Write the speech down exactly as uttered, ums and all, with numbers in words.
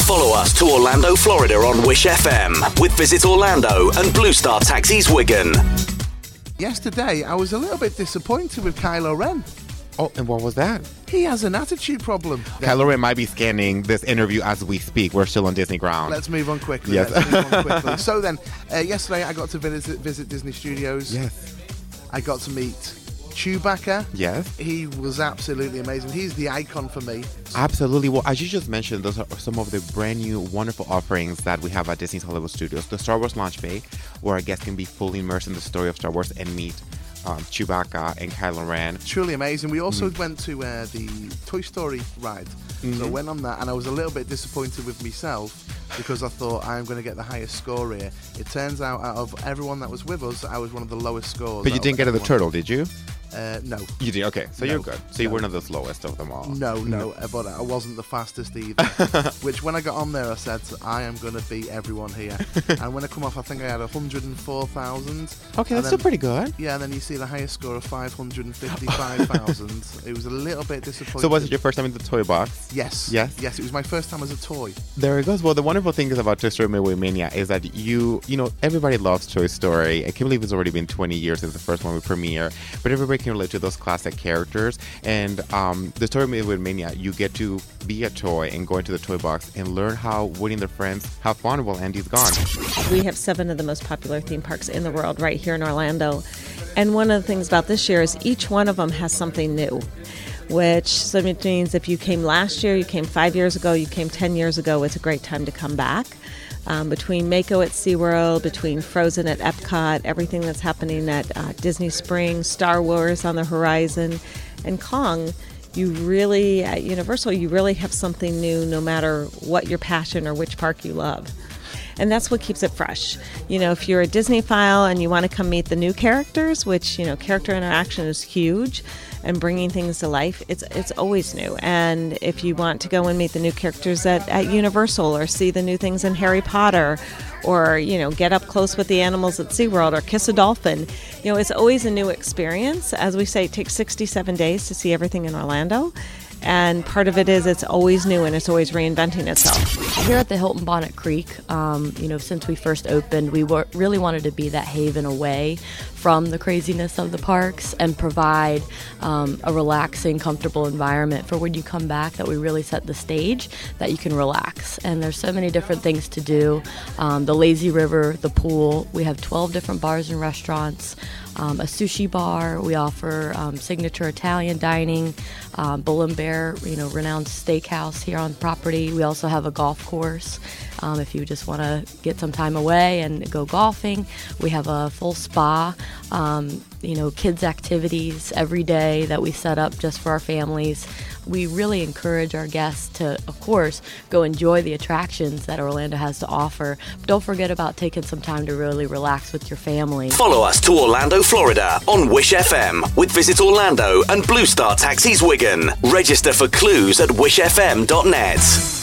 Follow us to Orlando, Florida on Wish F M with Visit Orlando and Blue Star Taxis Wigan. Yesterday, I was a little bit disappointed with Kylo Ren. Oh, and what was that? He has an attitude problem. Kylo Ren might be scanning this interview as we speak. We're still on Disney ground. Let's move on quickly. Yes. Let's move on quickly. So then, uh, yesterday I got to visit, visit Disney Studios. Yes. I got to meet Chewbacca. Yes. He was absolutely amazing. He's the icon for me. Absolutely. Well, as you just mentioned, those are some of the brand new wonderful offerings that we have at Disney's Hollywood Studios. The Star Wars Launch Bay, where our guests can be fully immersed in the story of Star Wars and meet um, Chewbacca and Kylo Ren. Truly amazing. We also Mm. went to uh, the Toy Story ride. Mhm. So I went on that, and I was a little bit disappointed with myself because I thought I'm going to get the highest score here. It turns out, out of everyone that was with us, I was one of the lowest scores. But you out didn't of get to the everyone. turtle, did you? Uh, no. You did? Okay, so No, you're good. So you no. were one of the lowest of them all. No, no, uh, but I wasn't the fastest either. Which, when I got on there, I said, I am going to beat everyone here. And when I come off, I think I had one hundred four thousand. Okay, And that's then- still pretty good. Yeah, and then you see the highest score of five hundred fifty-five thousand. It was a little bit disappointing. So was it your first time in the toy box? Yes. Yes? Yes, it was my first time as a toy. There it goes. Well, the wonderful thing is about Toy Story Midway Mania is that you, you know, everybody loves Toy Story. I can't believe it's already been twenty years since the first one we premiere, but everybody can relate to those classic characters. And um, the Toy Story Midway Mania, you get to be a toy and go into the toy box and learn how Woody and their friends have fun while Andy's gone. We have seven of the most popular theme parks in the world right here in Orlando. And one of the things about this year is each one of them has something new, which so means if you came last year, you came five years ago, you came ten years ago, it's a great time to come back. Um, between Mako at SeaWorld, between Frozen at Epcot, everything that's happening at uh, Disney Springs, Star Wars on the horizon, and Kong, you really, at Universal, you really have something new no matter what your passion or which park you love. And that's what keeps it fresh. You know, if you're a Disney-phile and you want to come meet the new characters, which, you know, character interaction is huge, and bringing things to life, it's it's always new. And if you want to go and meet the new characters at, at Universal or see the new things in Harry Potter or, you know, get up close with the animals at SeaWorld or kiss a dolphin, you know, it's always a new experience. As we say, it takes sixty-seven days to see everything in Orlando. And part of it is it's always new and it's always reinventing itself. Here at the Hilton Bonnet Creek, um, you know, since we first opened, we were, really wanted to be that haven away from the craziness of the parks and provide um, a relaxing, comfortable environment for when you come back, that we really set the stage that you can relax. And there's so many different things to do. Um, the lazy river, the pool, we have twelve different bars and restaurants, um, a sushi bar, we offer um, signature Italian dining, um, Bull and Bear, you know, renowned steakhouse here on property. We also have a golf course. Um, if you just want to get some time away and go golfing, we have a full spa, um, you know, kids activities every day that we set up just for our families. We really encourage our guests to, of course, go enjoy the attractions that Orlando has to offer. But don't forget about taking some time to really relax with your family. Follow us to Orlando, Florida on Wish F M with Visit Orlando and Blue Star Taxis Wigan. Register for clues at wish f m dot net.